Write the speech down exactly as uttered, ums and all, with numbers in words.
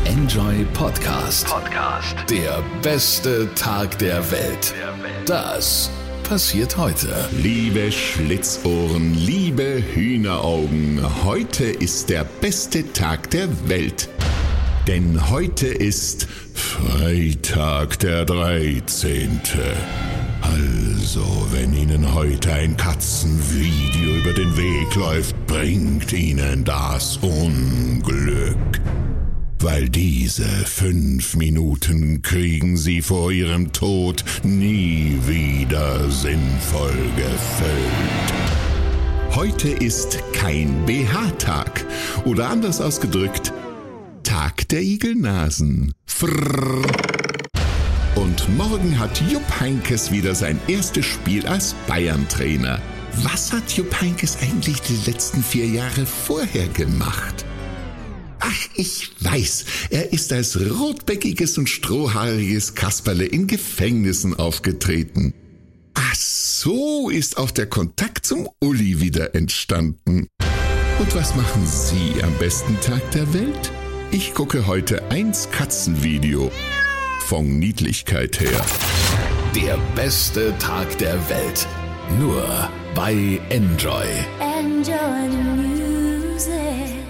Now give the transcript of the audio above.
Enjoy Podcast. Podcast. Der beste Tag der Welt. Das passiert heute. Liebe Schlitzohren, liebe Hühneraugen, heute ist der beste Tag der Welt. Denn heute ist Freitag der dreizehnte Also, wenn Ihnen heute ein Katzenvideo über den Weg läuft, bringt Ihnen das Unglück. Weil diese fünf Minuten kriegen Sie vor Ihrem Tod nie wieder sinnvoll gefüllt. Heute ist kein B H-Tag oder anders ausgedrückt, Tag der Igelnasen. Frrrr. Und morgen hat Jupp Heynckes wieder sein erstes Spiel als Bayern-Trainer. Was hat Jupp Heynckes eigentlich die letzten vier Jahre vorher gemacht? Ach, ich weiß, er ist als rotbäckiges und strohhaariges Kasperle in Gefängnissen aufgetreten. Ach, so ist auch der Kontakt zum Uli wieder entstanden. Und was machen Sie am besten Tag der Welt? Ich gucke heute eins Katzenvideo. Von Niedlichkeit her. Der beste Tag der Welt. Nur bei Enjoy. Enjoy the music.